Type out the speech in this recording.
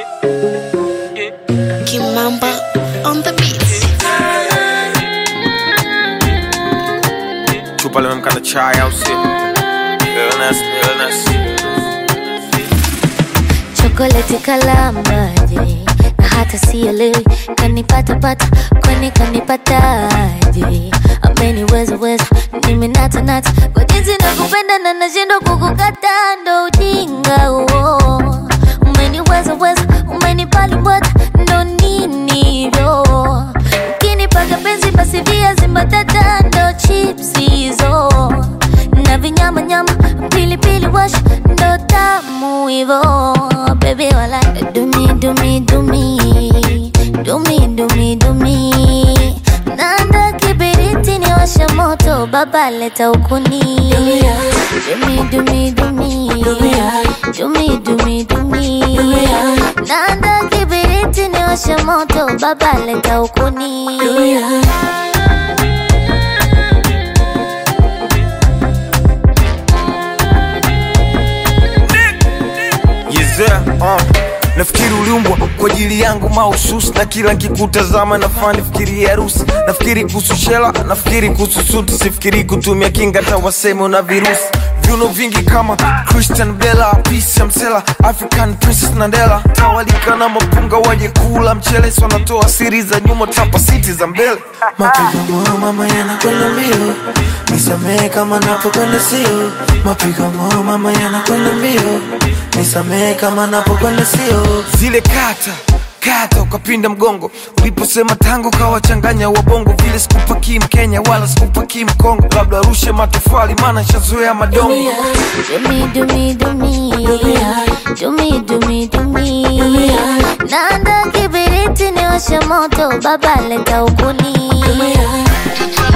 Kimamba on the beat. Chupa limemkata chai au si? Illness. Chocolate kalamaje na hata sielewi kanipata kwani kanipataje. Ameniweza nimenata kwa jinsi nakupenda na nashindwa kukukata, ndo ujinga huo. Umeniweza umenipali mbwata, ndo nini hivyo? Ukinipaka penzi basi viazi mbatata, ndo chips hizo na vinyama pilipili wash, ndo tamu hivyo. Baby wala do me nanda kibiriti ni washa moto, baba leta ukuni. Do me nanda kibiriti ni washa moto, baba leta ukuni. Nafikiri uliumbwa kwa ajili yangu mahususi, na kila nikikutazama nafani fikiri harusi. Nafikiri kuhusu shela, nafikiri kuhusu suti, sifikiri kutumia kinga hata waseme una virusi. Viuno vingi kama Christian Bella, Peace ya Msela, African Princess Nandela. Tawalika na mapunga waje kula mchele, so natoa siri za nyuma tapa city za mbele. Mapigo moyo mama yanakwenda mbio, nisamehe kama napokwenda sio. Mapigo moyo mama yanakwenda mbio, nisamehe kama napokwenda sio. Zile kata ukapinda mgongo, uliposema tango kawachanganya wabongo. Vile sikupaki Mkenya wala sikupaki Mkongo, labda rushe matofali maana shazoea madongo. Do me nanda kibiriti ni washa moto, baba leta ukuni.